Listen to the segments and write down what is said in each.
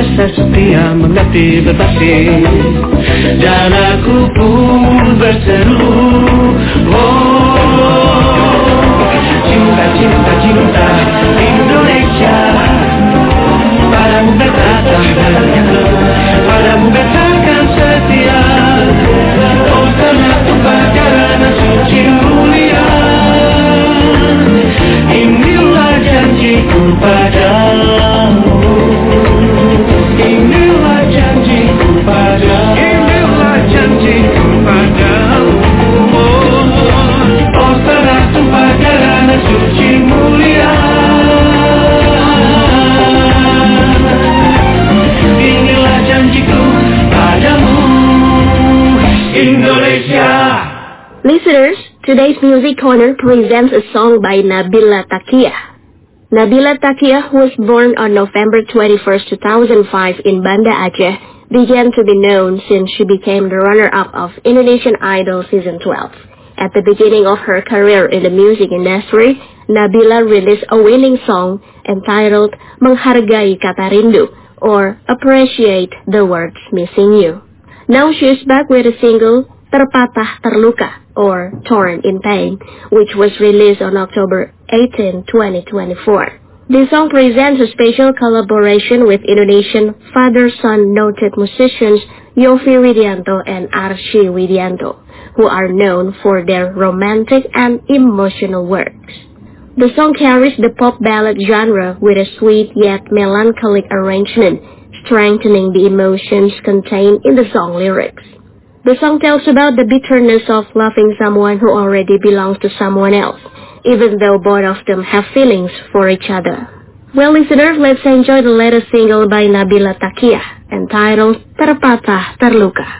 rasa setia mengerti berbakti, dan aku pun berseru, oh, cinta, cinta, cinta Indonesia. Padamu katakan menyatu, padamu katakan setia, oh tanah tumpah darah suci mulia. Inilah janjiku padamu, inilah janjiku padamu, inilah janjiku padamu, oh tanah tumpah darah suci mulia. Inilah janjiku padamu, Indonesia. Listeners, today's Music Corner presents a song by Nabila Taqiyah. Nabila Taqiyah was born on November 21st, 2005 in Banda Aceh, began to be known since she became the runner-up of Indonesian Idol Season 12. At the beginning of her career in the music industry, Nabila released a winning song entitled Menghargai Kata Rindu, or Appreciate the Words Missing You. Now she is back with a single, Terpatah Terluka, or Torn in Pain, which was released on October 18, 2024. This song presents a special collaboration with Indonesian father-son noted musicians Yovie Widianto and Arsy Widianto, who are known for their romantic and emotional works. The song carries the pop ballad genre with a sweet yet melancholic arrangement, strengthening the emotions contained in the song lyrics. The song tells about the bitterness of loving someone who already belongs to someone else, even though both of them have feelings for each other. Well, listeners, let's enjoy the latest single by Nabila Taqiyah, entitled Terpatah Terluka.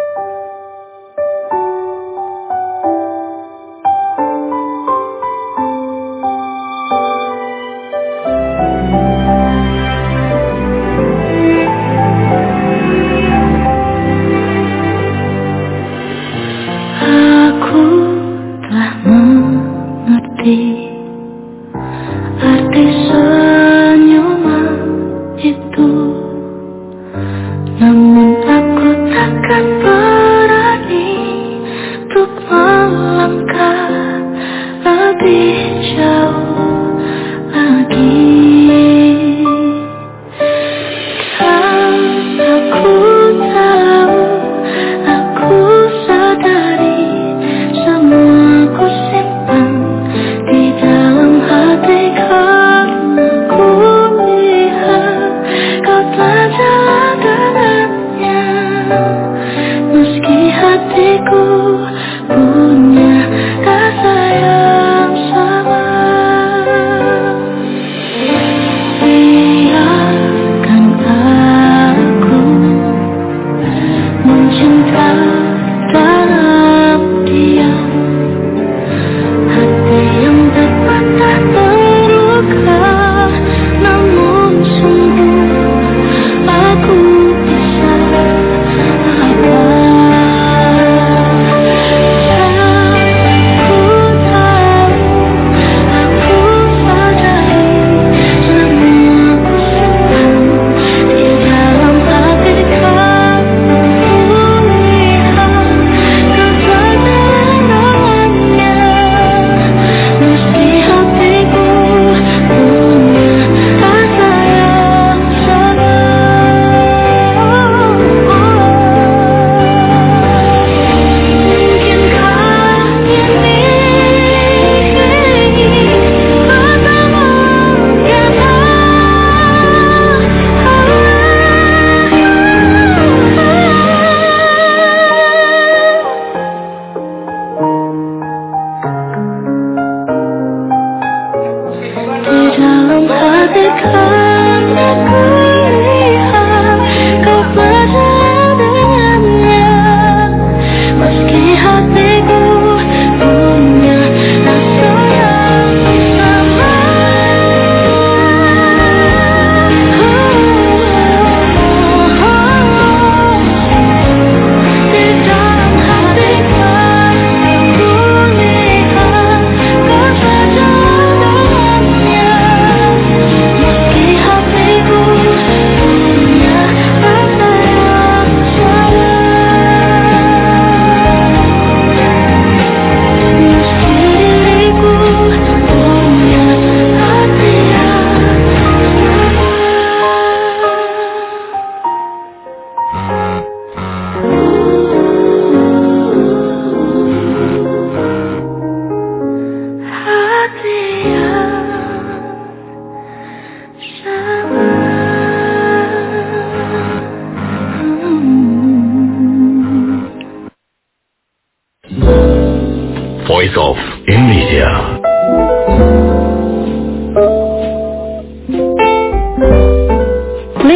Arti senyuman itu, namun aku takkan berani untuk melangkah lebih jauh lagi. Dan aku tahu, aku sadari semua ku simpan di dalam hati, karena ku lihat kau telah jalan dengannya.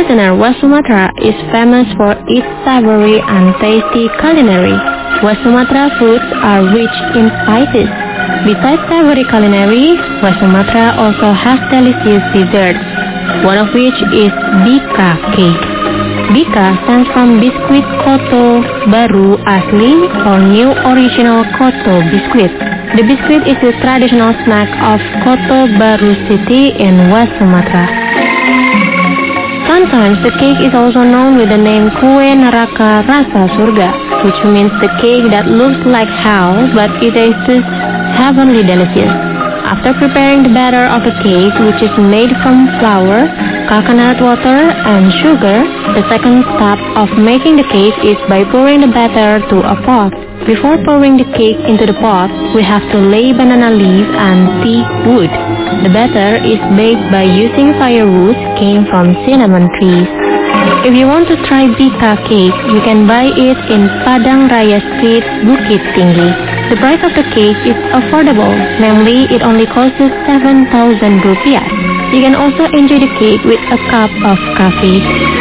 listener, West Sumatra is famous for its savory and tasty culinary. West Sumatra foods are rich in spices. Besides savory culinary, West Sumatra also has delicious desserts, one of which is Bika cake. Bika stands from Biskuit Koto Baru Asli or New Original Koto Biskuit. The biscuit is the traditional snack of Koto Baru City in West Sumatra. Sometimes the cake is also known with the name Kue Neraka Rasa Surga, which means the cake that looks like hell but it tastes heavenly delicious. After preparing the batter of the cake, which is made from flour, coconut water, and sugar, the second step of making the cake is by pouring the batter to a pot. Before pouring the cake into the pot, we have to lay banana leaf and teak wood. The batter is baked by using firewood came from cinnamon trees. If you want to try Bika cake, you can buy it in Padang Raya Street, Bukit Tinggi. The price of the cake is affordable, namely it only costs 7,000 rupiah. You can also enjoy the cake with a cup of coffee.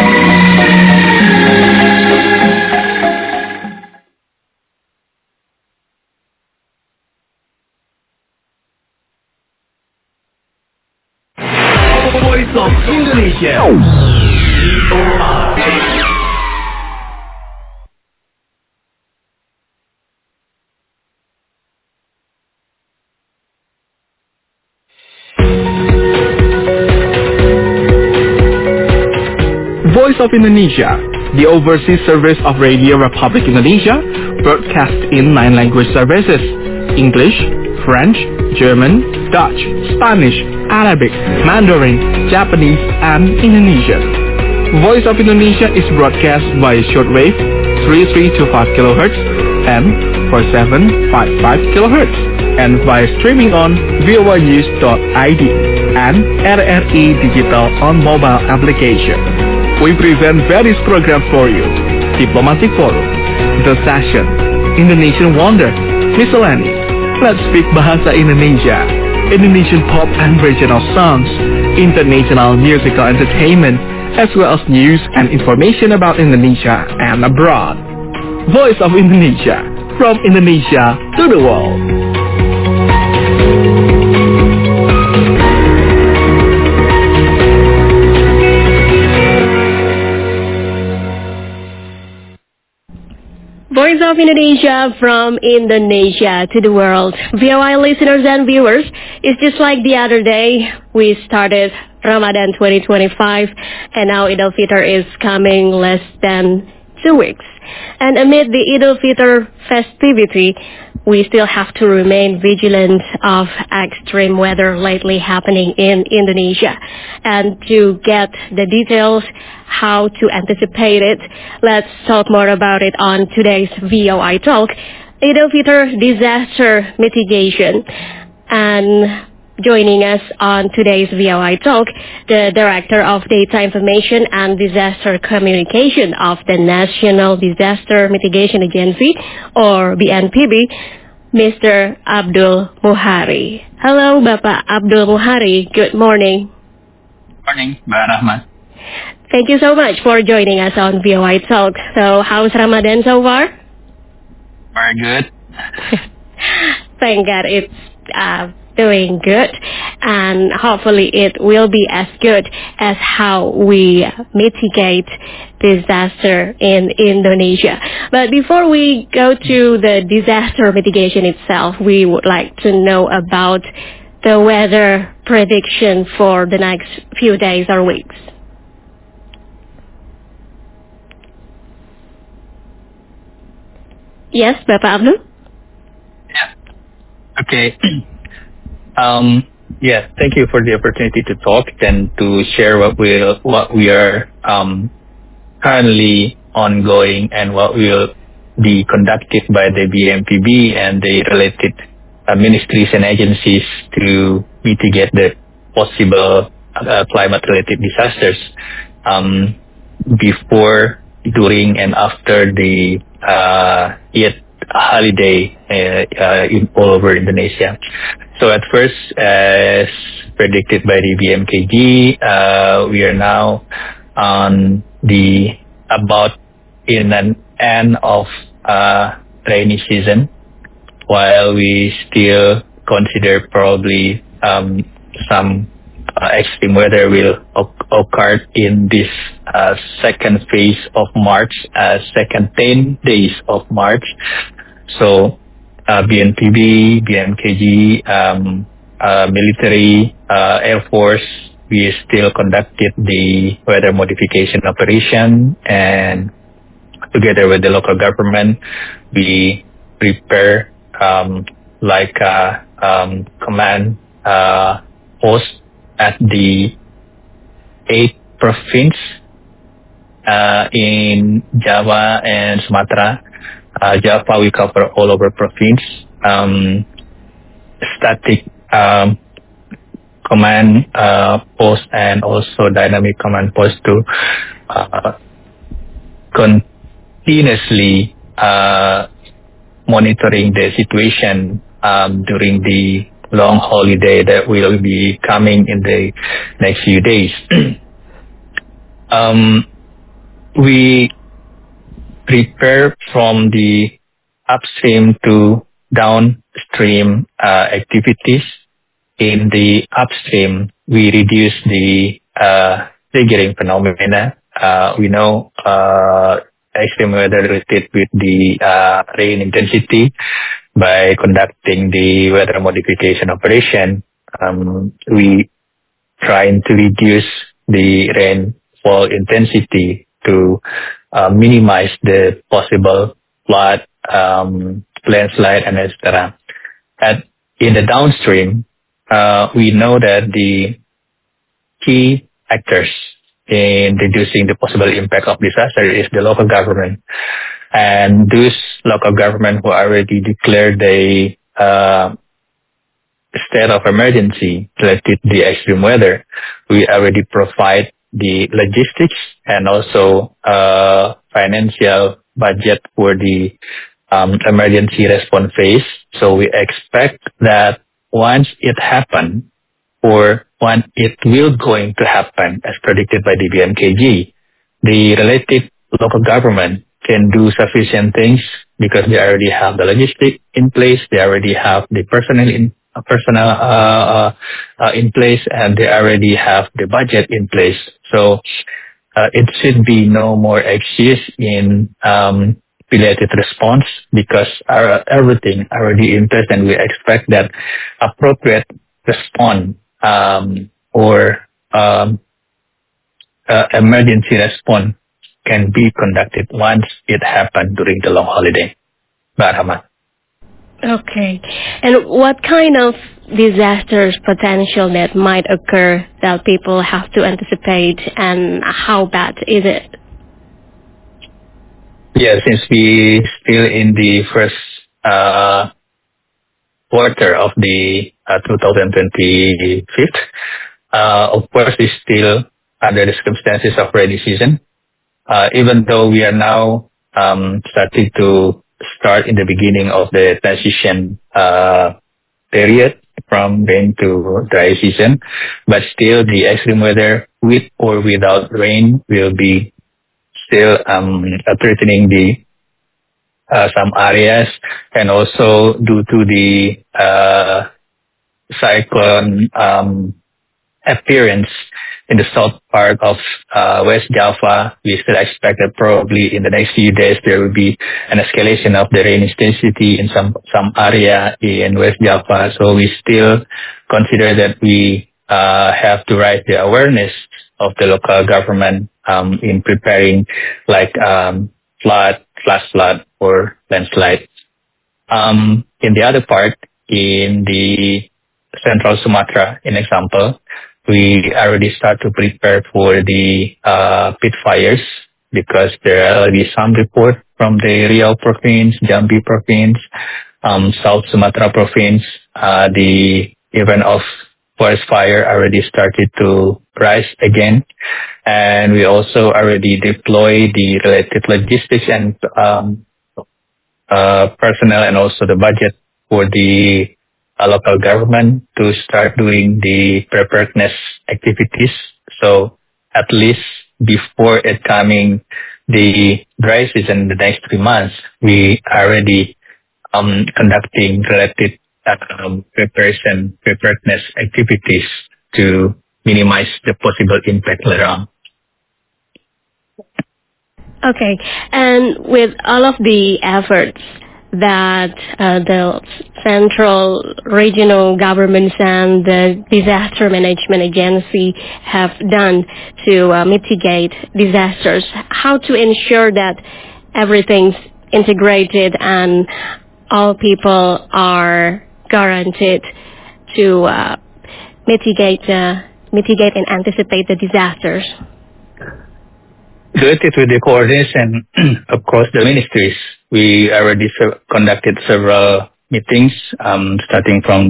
Voice of Indonesia. Voice of Indonesia, the overseas service of Radio Republic Indonesia, broadcast in 9 language services: English, French, German, Dutch, Spanish, Arabic, Mandarin, Japanese, and Indonesian. Voice of Indonesia is broadcast by shortwave 3325 kHz and 4755 kHz, and via streaming on voanews.id and RRI Digital on mobile application. We present various programs for you: Diplomatic Forum, The Session, Indonesian Wonder, Miscellany, Let's Speak Bahasa Indonesia, Indonesian pop and regional songs, international musical entertainment, as well as news and information about Indonesia and abroad. Voice of Indonesia, from Indonesia to the world. Voice of Indonesia from Indonesia to the world. VOI listeners and viewers, it's just like the other day, we started Ramadan 2025 and now Eid al-Fitr is coming less than 2 weeks. And amid the Eid al-Fitr festivity, we still have to remain vigilant of extreme weather lately happening in Indonesia. And to get the details, how to anticipate it, let's talk more about it on today's VOI Talk, Eid al-Fitr disaster mitigation. And joining us on today's VOI Talk, the Director of Data Information and Disaster Communication of the National Disaster Mitigation Agency, or BNPB, Mr. Abdul Muhari. Hello, Bapak Abdul Muhari. Good morning. Morning, Mbak Rahma. Thank you so much for joining us on VOI Talk. So, how's Ramadan so far? Very good. Thank God it's doing good, and hopefully it will be as good as how we mitigate disaster in Indonesia. But before we go to the disaster mitigation itself, we would like to know about the weather prediction for the next few days or weeks. Yes, Bapak Abdul? Yeah. Okay. Yeah, thank you for the opportunity to talk and to share what we are currently ongoing and what will be conducted by the BNPB and the related ministries and agencies to mitigate the possible climate-related disasters before, during, and after the Eid holiday in all over Indonesia. So at first, as predicted by the BMKG, we are now on the about in an end of rainy season, while we still consider probably some extreme weather will occur in this second phase of March, second 10 days of March. So BNPB, BMKG, military, Air Force, we still conducted the weather modification operation, and together with the local government, we prepare command post at the 8 province in Java and Sumatra. Java, we cover all over province. Static command post and also dynamic command post to continuously monitoring the situation during the long holiday that will be coming in the next few days. We prepare from the upstream to downstream activities. In the upstream, we reduce the triggering phenomena. We know extreme weather related with the rain intensity. By conducting the weather modification operation, we trying to reduce the rainfall intensity to minimize the possible flood, landslide, and etc. And in the downstream, we know that the key actors in reducing the possible impact of disaster is the local government. And those local government who already declared the state of emergency related to the extreme weather, we already provide the logistics and also financial budget for the emergency response phase. So we expect that once it happens, or when it will going to happen as predicted by the BMKG, the related local government can do sufficient things because they already have the logistic in place, they already have the personnel in place, and they already have the budget in place. So it should be no more excuse in related response because everything already in place, and we expect that appropriate response or emergency response can be conducted once it happened during the long holiday. Rahman. Okay. And what kind of disasters potential that might occur that people have to anticipate, and how bad is it? Yeah, since we still in the first quarter of the 2025, of course, we still under the circumstances of rainy season. Even though we are now starting to start in the beginning of the transition period from rain to dry season, but still the extreme weather with or without rain will be still threatening the some areas, and also due to the cyclone appearance in the south part of West Java, we still expect that probably in the next few days there will be an escalation of the rain intensity in some area in West Java. So we still consider that we have to raise the awareness of the local government in preparing like flash flood or landslide. In the other part, in the Central Sumatra, in example, we already start to prepare for the pit fires because there are already some report from the Riau province, Jambi province, South Sumatra province. The event of forest fire already started to rise again, and we also already deploy the related logistics and personnel and also the budget for the local government to start doing the preparedness activities. So at least before it coming the dry season in the next 3 months, we already conducting related preparedness activities to minimize the possible impact later on. Okay, and with all of the efforts that the central regional governments and the disaster management agency have done to mitigate disasters, how to ensure that everything's integrated and all people are guaranteed to mitigate and anticipate the disasters? Related with the coordination across the ministries, we already conducted several meetings, starting from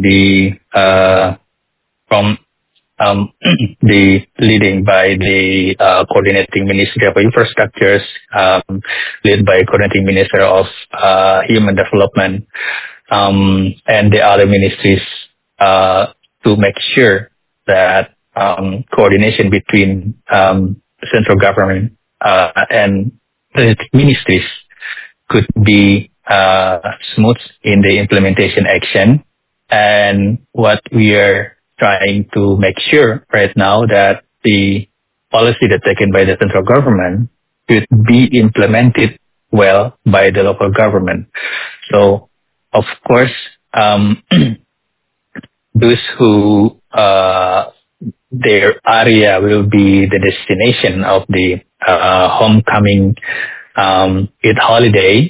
the leading by the coordinating Ministry of Infrastructures, led by coordinating Minister of Human Development, and the other ministries to make sure that coordination between central government and the ministries could be smooth in the implementation action. And what we are trying to make sure right now that the policy that's taken by the central government could be implemented well by the local government. So, of course, those who their area will be the destination of the homecoming Eid holiday,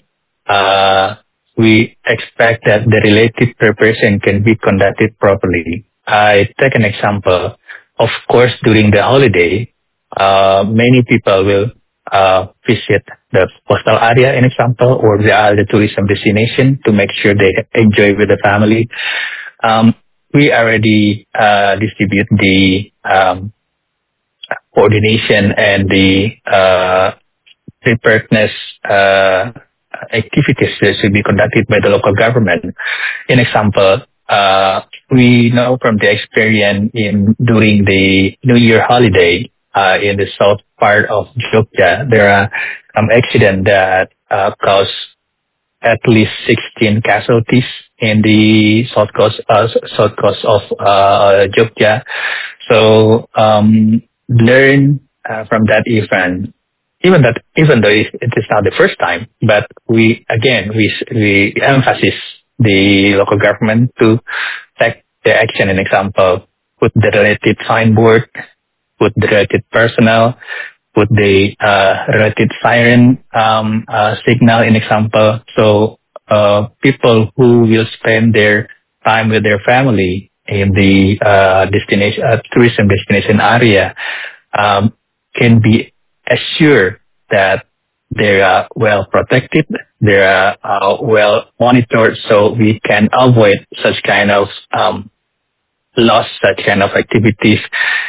we expect that the related preparation can be conducted properly. I take an example. Of course, during the holiday, many people will visit the coastal area, an example, or the tourism destination to make sure they enjoy with the family. We already distribute the coordination and the preparedness activities that should be conducted by the local government. In example, we know from the experience during the New Year holiday in the south part of Jogja, there are accidents that cause at least 16 casualties in the south coast of Jogja. So learn from that event. Even though it is not the first time, but we emphasize the local government to take the action. An example, put the related signboard, put the related personnel, put the related siren signal. An example, so people who will spend their time with their family in the tourism destination area can be assured that they are well protected, they are well monitored, so we can avoid such kind of loss, such kind of activities,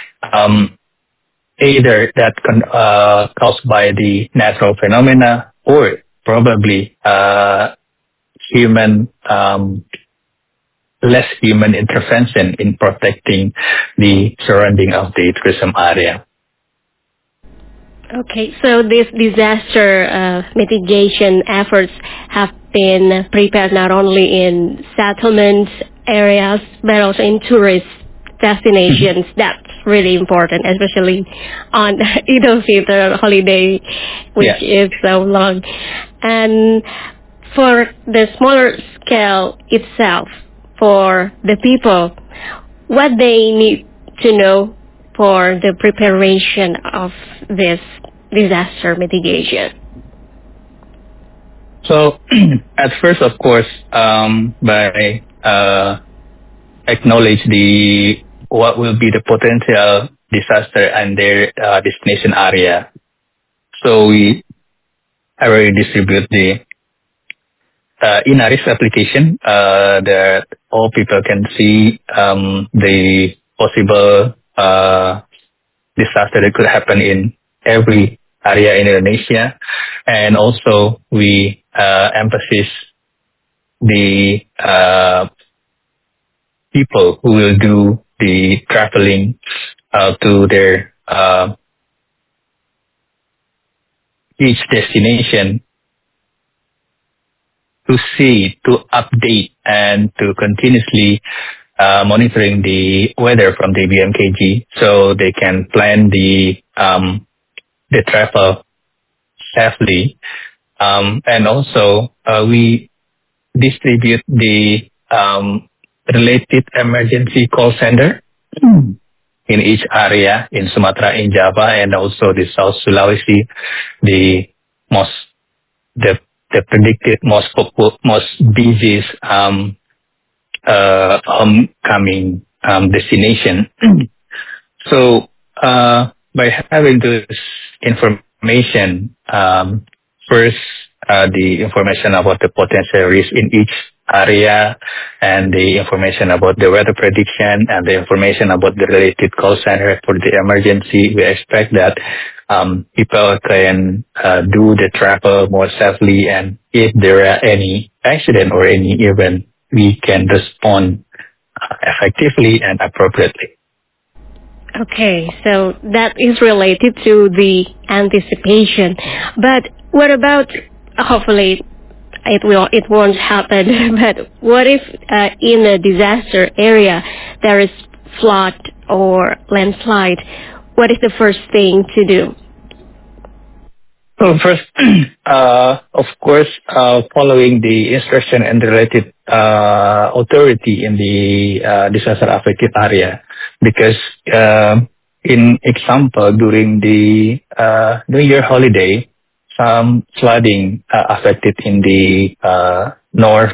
either that caused by the natural phenomena or probably less human intervention in protecting the surrounding of the tourism area. Okay, so these disaster mitigation efforts have been prepared not only in settlements areas, but also in tourist destinations. That's really important, especially on Eid al-Fitr holiday, which is so long. And for the smaller scale itself, for the people, what they need to know for the preparation of this disaster mitigation? So, at first, of course, by acknowledge what will be the potential disaster and their destination area. So we already distribute the Inaris application that all people can see the possible disaster that could happen in every area in Indonesia. And also we emphasize the people who will do the traveling to their each destination to see, to update, and to continuously monitoring the weather from the BMKG, so they can plan the travel safely. And also, we distribute the related emergency call center in each area in Sumatra, in Java, and also the South Sulawesi, the most the predicted most busiest homecoming destination. So by having this information, first the information about the potential risk in each area, and the information about the weather prediction, and the information about the related call center for the emergency, we expect that people can do the travel more safely, and if there are any accident or any event, we can respond effectively and appropriately. Okay, so that is related to the anticipation. But what about, hopefully it won't happen, but what if in a disaster area there is flood or landslide? What is the first thing to do? Well, first, of course, following the instruction and related authority in the disaster affected area, because in example, during the New Year holiday, some flooding affected in the north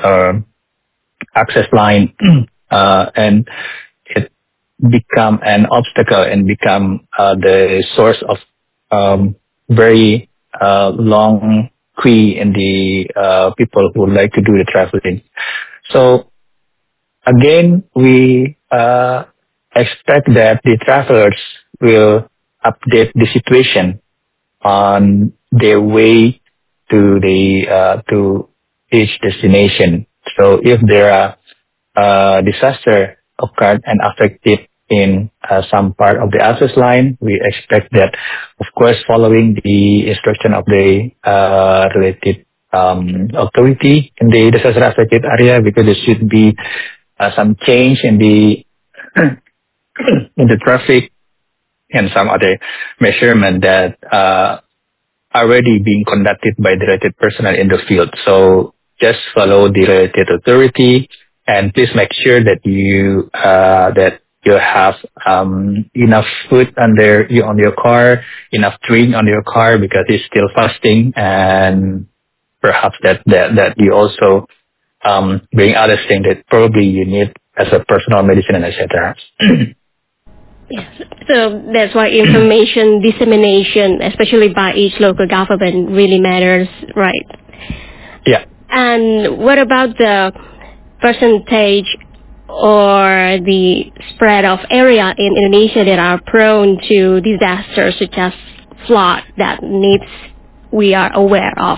access line, and it become an obstacle and become the source of very long queue in the people who would like to do the traveling. So again, we expect that the travelers will update the situation on their way to the to each destination. So if there are disaster occurred and affected in some part of the access line, we expect that, of course, following the instruction of the related authority in the disaster affected area, because there should be some change in the in the traffic and some other measurement that already being conducted by the related personnel in the field. So just follow the related authority, and please make sure that you have enough food on your car, enough drink on your car, because it's still fasting, and perhaps that you also bring other things that probably you need as a personal medicine and etc. Yes. So that's why information dissemination, especially by each local government, really matters, right? Yeah. And what about the percentage or the spread of area in Indonesia that are prone to disasters such as flood that we are aware of?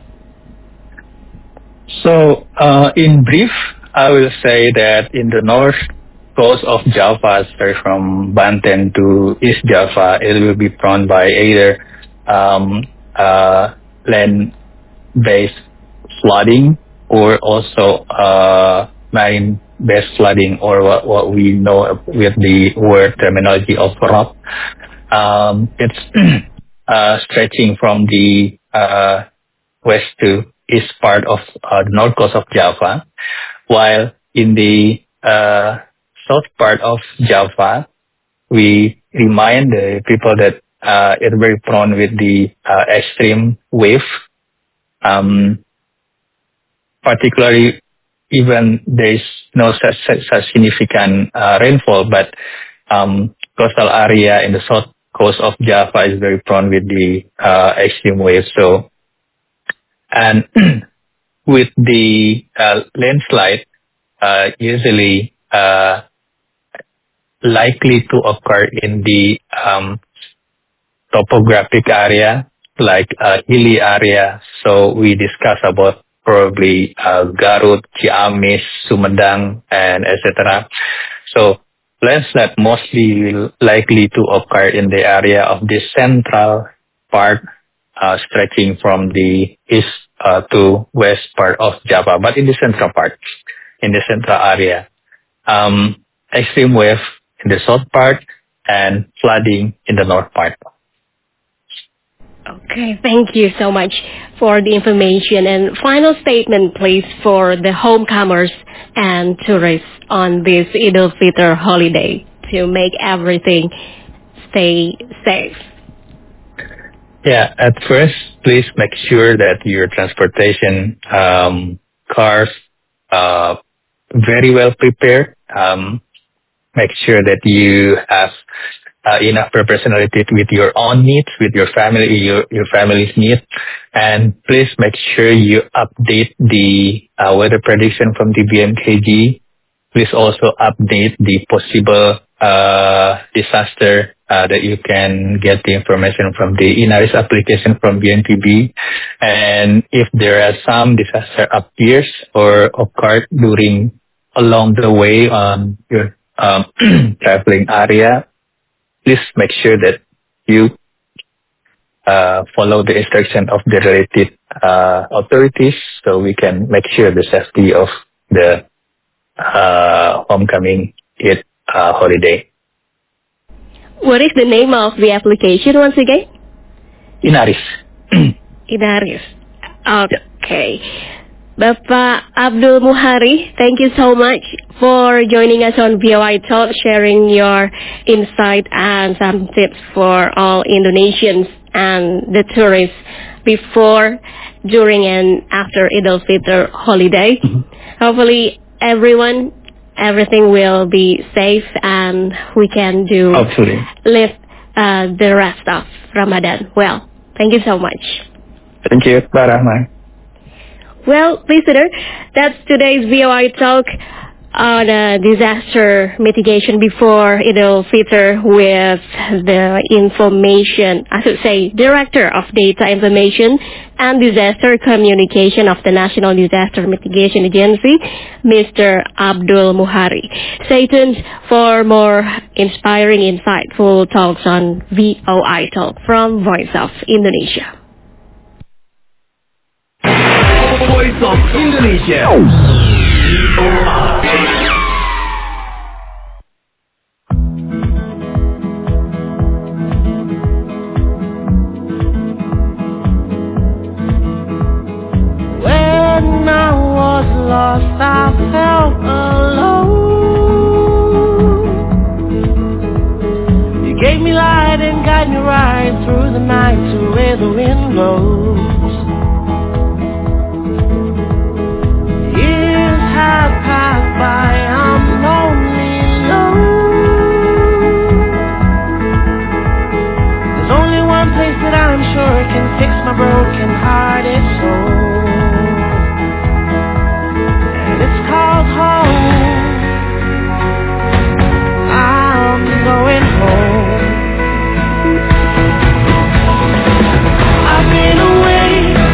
So in brief, I will say that in the north coast of Java, sorry, from Banten to East Java, it will be prone by either land-based flooding, or also marine-based flooding, or what we know with the word terminology of ROP. It's stretching from the west to east part of the north coast of Java, while in the south part of Java, we remind the people that it's very prone with the extreme wave, particularly even there's no such significant rainfall, but coastal area in the south coast of Java is very prone with the extreme wave. So, and with the landslide, usually likely to occur in the topographic area, like hilly area. So we discuss about probably Garut, Ciamis, Sumedang, and etc. So landslide mostly will likely to occur in the area of the central part stretching from the east to west part of Java, but in the central part, in the central area. Extreme wave in the south part and flooding in the north part. Okay, thank you so much for the information. And final statement, please, for the homecomers and tourists on this Eid al-Fitr holiday to make everything stay safe. Yeah, at first, please make sure that your transportation cars very well prepared. Make sure that you have enough proportionality with your own needs, with your family, your family's needs, and please make sure you update the weather prediction from the BMKG. Please also update the possible disaster that you can get the information from the Inaris application from BNPB. And if there are some disaster appears or occurred along the way on your traveling area, please make sure that you follow the instruction of the related authorities so we can make sure the safety of the homecoming Eid holiday. What is the name of the application once again? Inaris. Inaris. Okay. Bapak Abdul Muhari, thank you so much for joining us on VOI Talk, sharing your insight and some tips for all Indonesians and the tourists before, during, and after Eid al-Fitr holiday. Hopefully, everything will be safe and we can live the rest of Ramadan well. Thank you so much. Thank you. Bye, Rahman. Well, listener, that's today's VOI Talk on disaster mitigation before Eid al-Fitr with the Director of Data Information and Disaster Communication of the National Disaster Mitigation Agency, Mr. Abdul Muhari. Stay tuned for more inspiring, insightful talks on VOI Talk from Voice of Indonesia. Voice of Indonesia. When I was lost, I felt alone. You gave me light and guided me right through the night to where the wind blows. Have passed by, I'm lonely, There's only one place that I'm sure can fix my broken hearted soul, and it's called home. I'm going home. I've been away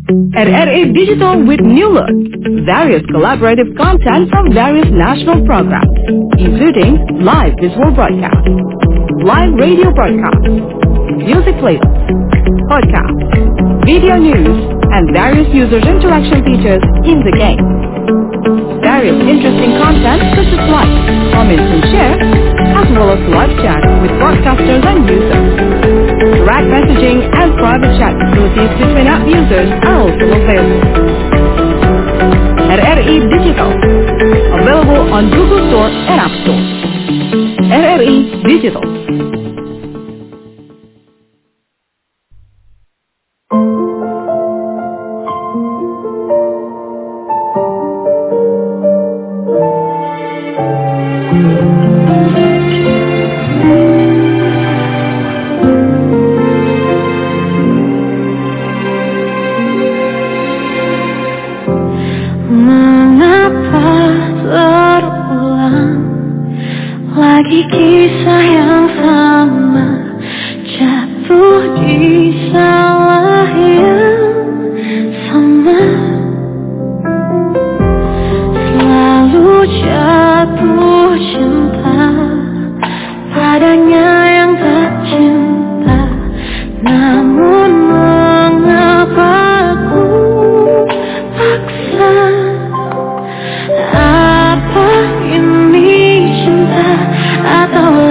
RRI Digital with new look. Various collaborative content from various national programs, including live visual broadcast, live radio broadcast, music playlists, podcasts, video news, and various users interaction features in the game. Various interesting content such as like, comment and share, as well as live chat with broadcasters and users. Direct messaging and private chat facilities between app users are also available. RRI Digital, available on Google Store and App Store. RRI Digital. Lagi kisah yang sama, jatuh di salah yang sama, selalu jatuh cinta padanya yang tak cinta. Namun mengapa ku paksa? Apa ini cinta atau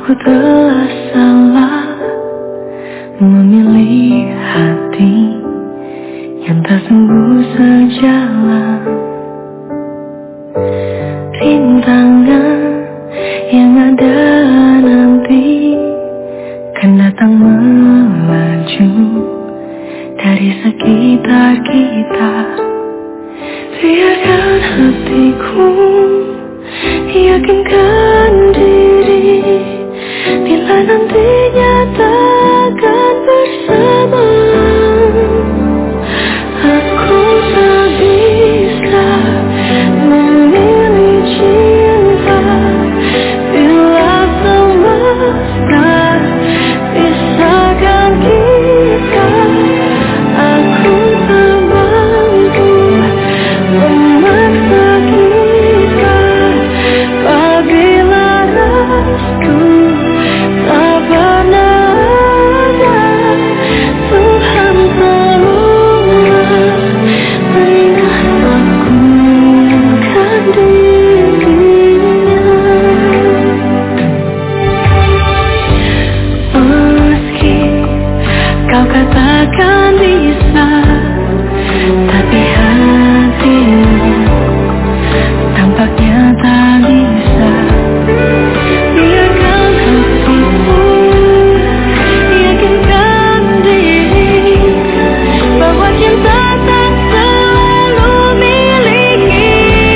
Aku telah salah memilih hati yang tak sungguh sejalan. Rintangan yang ada nanti kan datang melaju dari sekitar kita. Biarkan hatiku yakinkan diri, bila nantinya takkan bersama. Aku tak bisa memilih cinta, bila semesta pisahkan kita. Aku tak mampu memaksa kita, apabila rasku tak pernah ada. Tuhan tolonglah, berilah aku inginkan dirinya. Meski kau katakan bisa, tapi hatimu tampaknya tak bisa. Biarkan hatimu yakinkan diri bahwa cinta tak selalu miliki.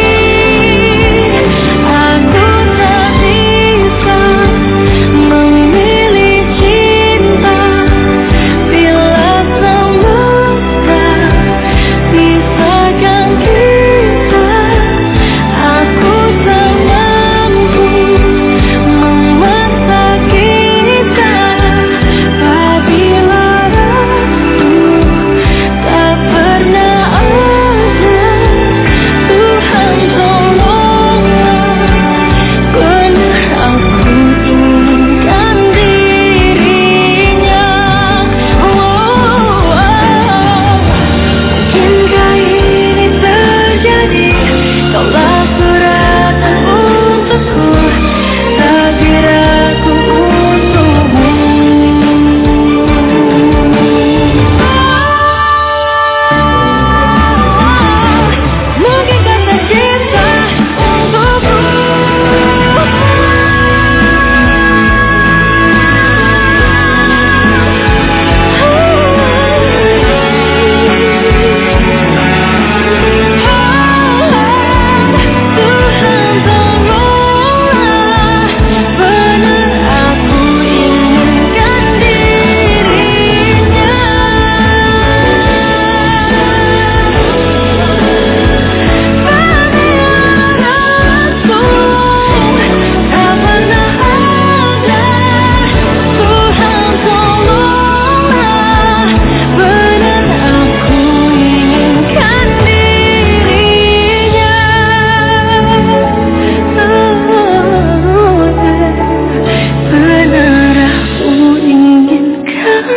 Aku tak bisa memilih cinta, bila semesta pisahkan kita. Aku tak mampu memaksa kita, apabila rasku tak pernah ada. Tuhan tolonglah, benar aku inginkan dirinya. Mungkinkah ini terjadi? Kaulah suratan untukku, takdir aku untukmu. Mungkinkah tercipta untukku? Tuhan tolonglah, benar aku inginkan dirinya. Apabila rasku tak pernah ada. Tuhan tolonglah, benar aku inginkan dirinya. Benar aku inginkan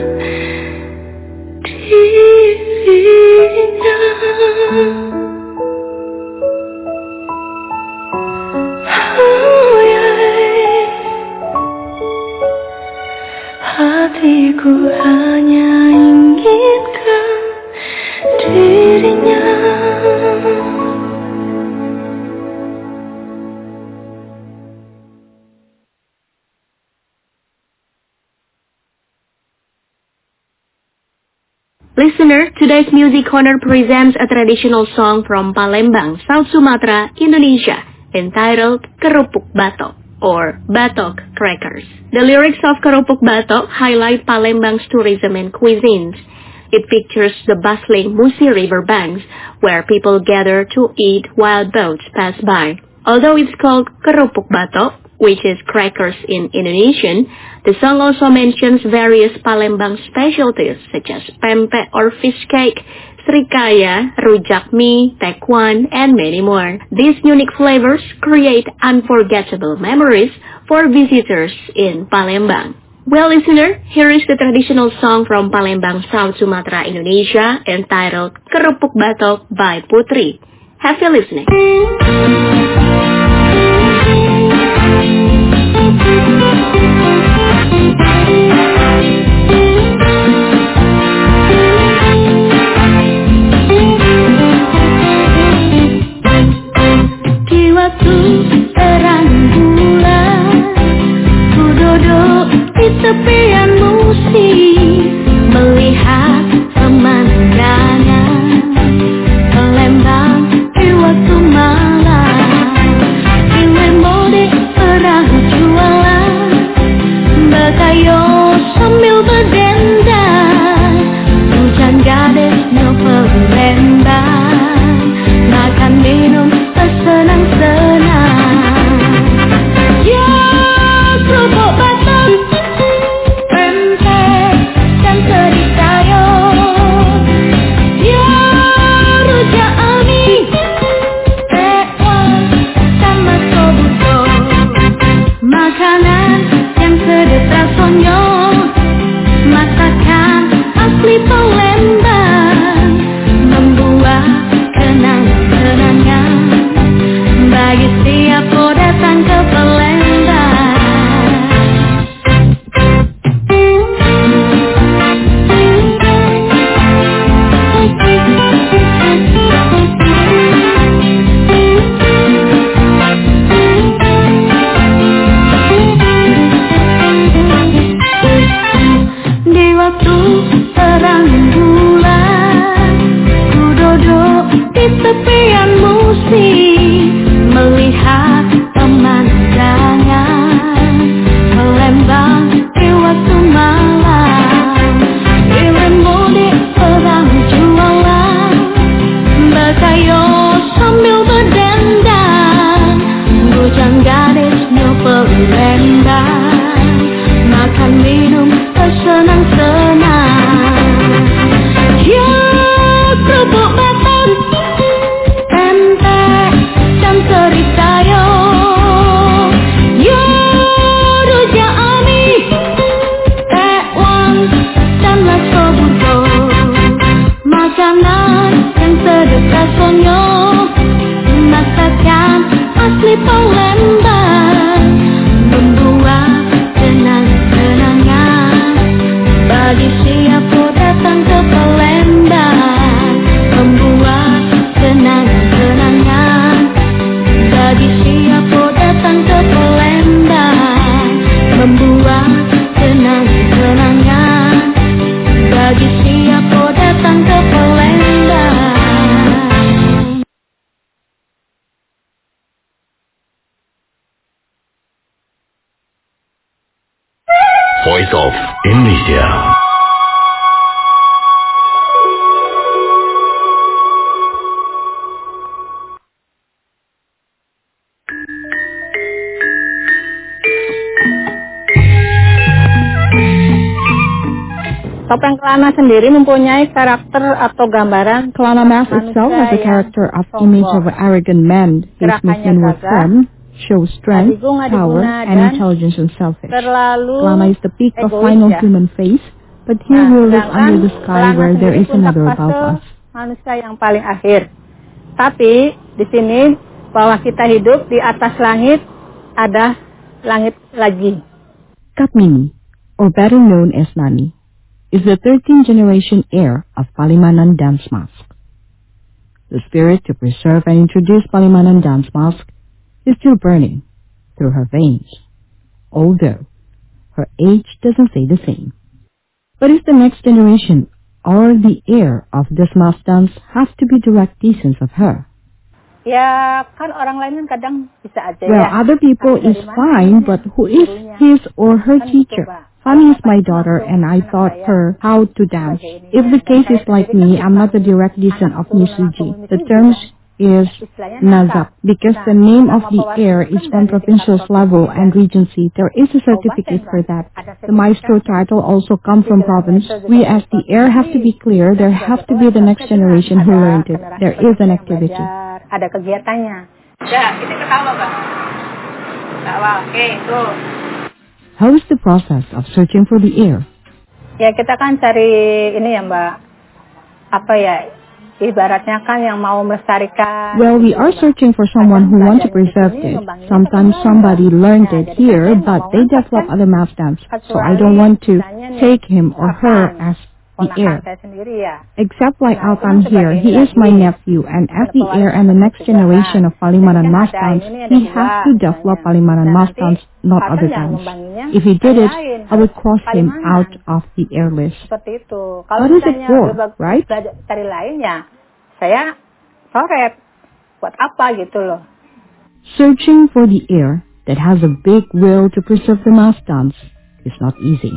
dirinya. Hatiku hanya inginkan dirinya. Listener, today's Music Corner presents a traditional song from Palembang, South Sumatra, Indonesia, entitled Kerupuk Batok or Batok Crackers. The lyrics of Kerupuk Batok highlight Palembang's tourism and cuisines. It pictures the bustling Musi River banks where people gather to eat while boats pass by. Although it's called Kerupuk Batok, which is crackers in Indonesian, the song also mentions various Palembang specialties such as pempek or fish cake, srikaya, rujak mie, tekwan, and many more. These unique flavors create unforgettable memories for visitors in Palembang. Well, listener, here is the traditional song from Palembang, South Sumatra, Indonesia, entitled Kerupuk Batok by Putri. Have a listening. bersenang-senang, makan minum bersenang-senang. Ya kerupuk batang, pempek dan teri sayo. Ya rujak ami, tewan dan laso burdo. Makanan yang sedap rasanya, masakan asli Palembang, membuat kenang-kenangan bagi siapa datang ke Palembang, membuat kenang-kenangan bagi siapa datang ke Palembang, membuat kenang-kenangan bagi siapa datang ke Palembang. Voice of Indonesia. Topeng Kelana sendiri mempunyai karakter atau gambaran Kelana mask itself has a character of image of an arrogant man whose movement with firm, shows strength, power, and intelligence and selfish. Kelana is the peak of final human face, but here we live under the sky where there is another above us. Manusia yang paling akhir. Tapi di sini bahwa kita hidup di atas langit, ada langit lagi. Katmini, or better known as Nani, is the 13th generation heir of Palimanan dance mask. The spirit to preserve and introduce Palimanan dance mask is still burning through her veins, although her age doesn't stay the same. But is the next generation or the heir of this mask dance have to be direct descendants of her? Ya, kan orang lain kan kadang bisa aja Well, ya. other people is fine, but who is his or her teacher? Fanny is my daughter, and I taught her how to dance. If the case is like me, I'm not a direct descendant of Misuji. The term is Nazab, because the name of the heir is from provincial level and regency. There is a certificate for that. The maestro title also comes from province. We as the heir have to be clear. There have to be the next generation who learned it. There is an activity. Ada kegiatannya. Ya, kita ketawa, Bang. Ketawa, oke, tuh. How is the process of searching for the heir? Ya, kita kan cari ini ya, Mbak. Apa ya? Ibaratnya kan yang mau melestarikan. Well, we are searching for someone who wants to preserve it. Sometimes somebody learned it here, but they develop other math dance. So I don't want to take him or her as the heir. Except like Altan here, he is my nephew, and as the heir and the next generation of Palimanan math dance, he has to develop Palimanan math dance, not other dance. If he did it, I would cross him out of the heir list. Seperti itu. Kalau What is it for, right? Cari lainnya, saya coret. Buat apa gitu loh. Searching for the heir that has a big will to preserve the mass dance is not easy.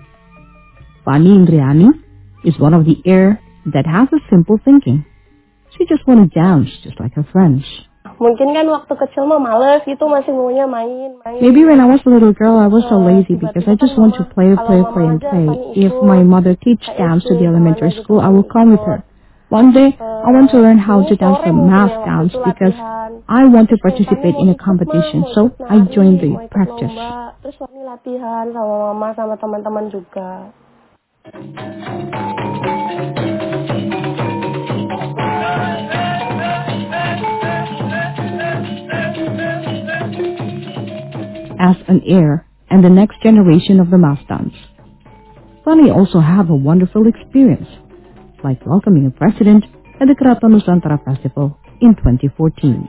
Fani Indriani is one of the heir that has a simple thinking. She just want to dance just like her friends. Mungkin kan waktu kecil mah males gitu, masih maunya main. Maybe when I was a little girl, I was so lazy because I just want to play. If my mother teach dance to the elementary school, I will come with her. One day, I want to learn how to dance the mass dance because I want to participate in a competition, so I joined the practice. Terus Fani latihan sama mama sama teman-teman juga. As an heir and the next generation of the mass dance, Fani also have a wonderful experience, like welcoming a president at the Keraton Nusantara Festival in 2014.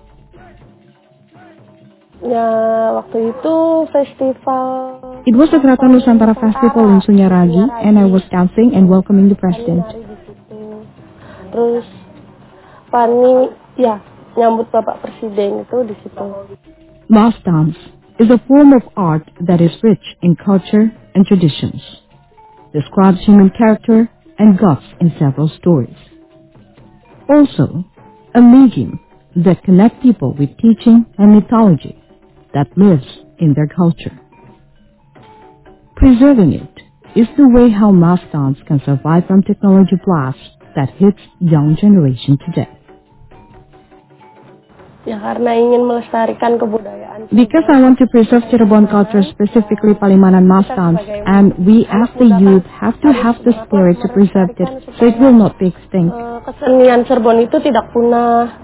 Ya, waktu itu festival. It was the Keraton Nusantara Festival in Sunyaragi, and I was dancing and welcoming the president. Terus Fani, ya, nyambut Bapak Presiden itu di situ. Mass dance is a form of art that is rich in culture and traditions, describes human character and gods in several stories. Also, a medium that connects people with teaching and mythology that lives in their culture. Preserving it is the way how mass dance can survive from technology blast that hits young generation today. Ya, karena ingin melestarikan kebudayaan. Because I want to preserve Cirebon culture, specifically Palimanan mass dance, and we as the youth have to have the spirit to preserve it so it will not be extinct. Kesenian Cirebon itu tidak punah.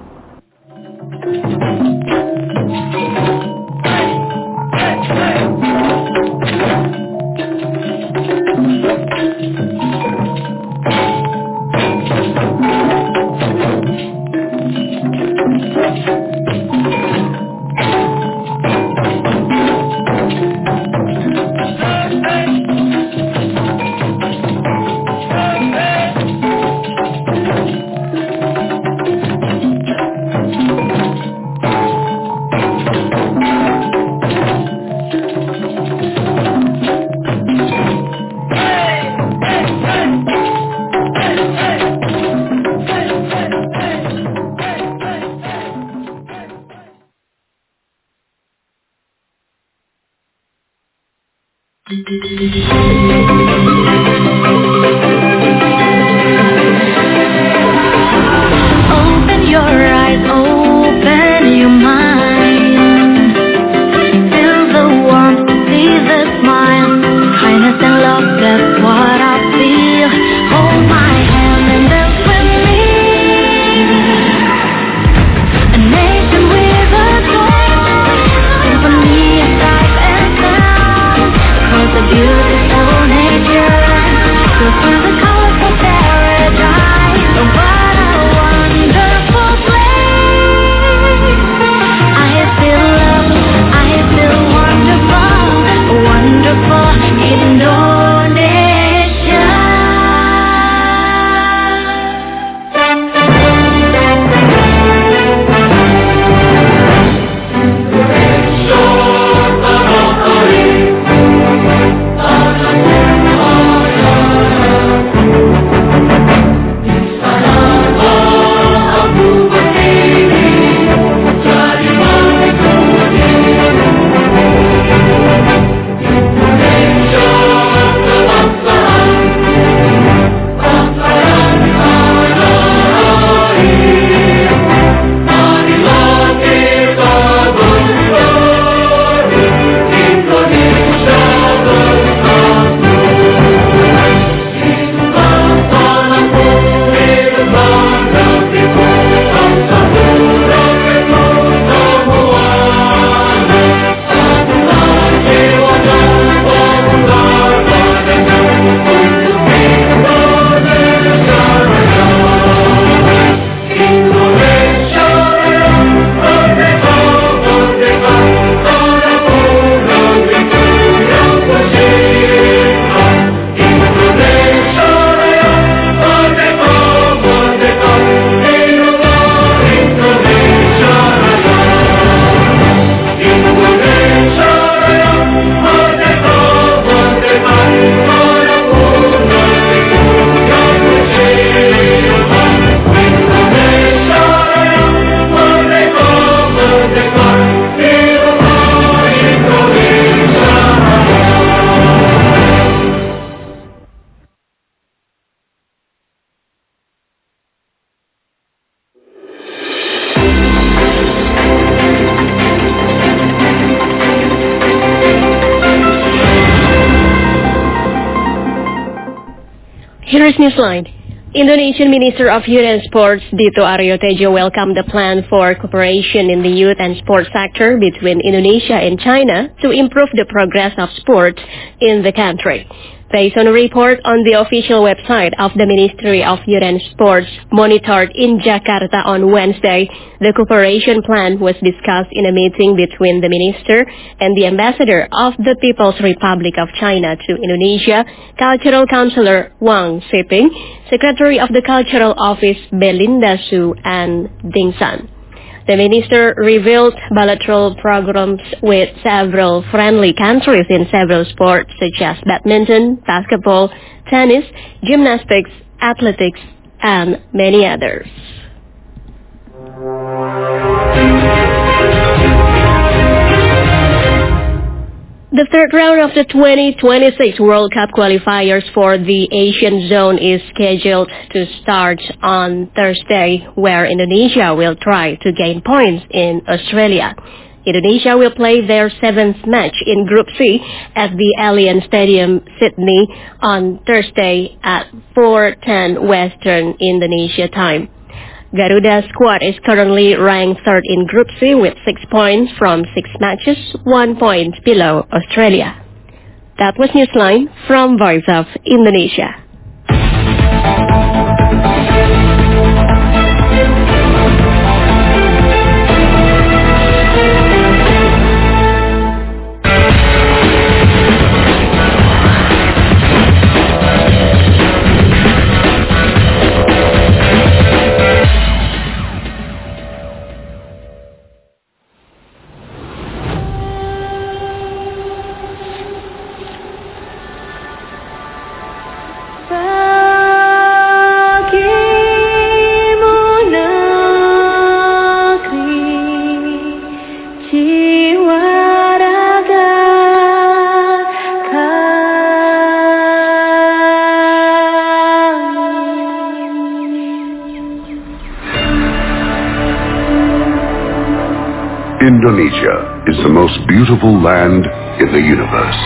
Open your eyes, open your mind. Feel the warmth, see the smile. Kindness and love, that's what I feel. Hold my hand and dance with me. A nation with a soul, symphony of sight and sound. Across the beautiful nature, to find the colorful paradise. Oh, what a wonderful place. I feel love, I feel wonderful, wonderful Indonesia. Here's Newsline. Indonesian Minister of Youth and Sports Dito Aryo Tejo welcomed the plan for cooperation in the youth and sports sector between Indonesia and China to improve the progress of sports in the country. Based on a report on the official website of the Ministry of Youth and Sports monitored in Jakarta on Wednesday, the cooperation plan was discussed in a meeting between the minister and the ambassador of the People's Republic of China to Indonesia, Cultural Councillor Wang Siping, Secretary of the Cultural Office Belinda Su, and Ding San. The minister revealed bilateral programs with several friendly countries in several sports such as badminton, basketball, tennis, gymnastics, athletics, and many others. The third round of the 2026 World Cup qualifiers for the Asian zone is scheduled to start on Thursday, where Indonesia will try to gain points in Australia. Indonesia will play their seventh match in Group C at the Allianz Stadium, Sydney, on Thursday at 4:10 Western Indonesia time. Garuda squad is currently ranked third in Group C with 6 points from 6 matches, 1 point below Australia. That was Newsline from Voice of Indonesia. Indonesia is the most beautiful land in the universe.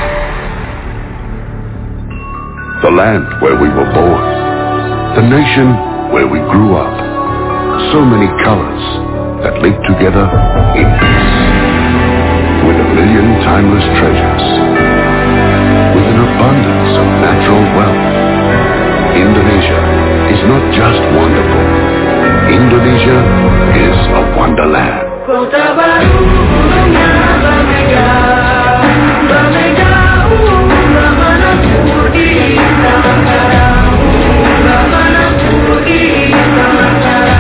The land where we were born. The nation where we grew up. So many colors that live together in peace. With a million timeless treasures. With an abundance of natural wealth. Indonesia is not just wonderful. Indonesia is a wonderland. Kota baru punya berbeda, berbeda mana di Nusantara, mana di Nusantara.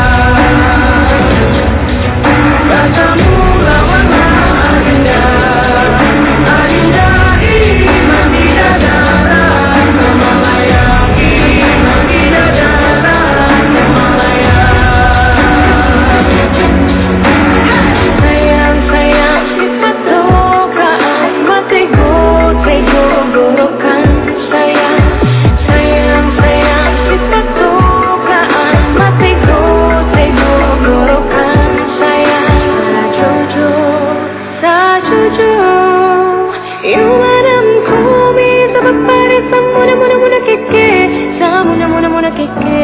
Rasamu lawannya adinda, adinda iman di dada, Himalaya, iman di dada, Himalaya. Muna keke